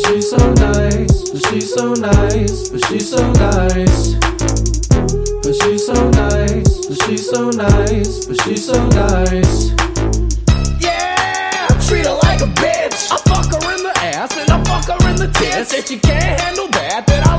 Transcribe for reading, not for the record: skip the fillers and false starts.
she's so nice, but she's so nice, but she's so nice. But she's so nice, but she's so nice, but she's so nice. Yeah, I treat her like a bitch. I fuck her in the ass and I fuck her in the tits. If she can't handle that, then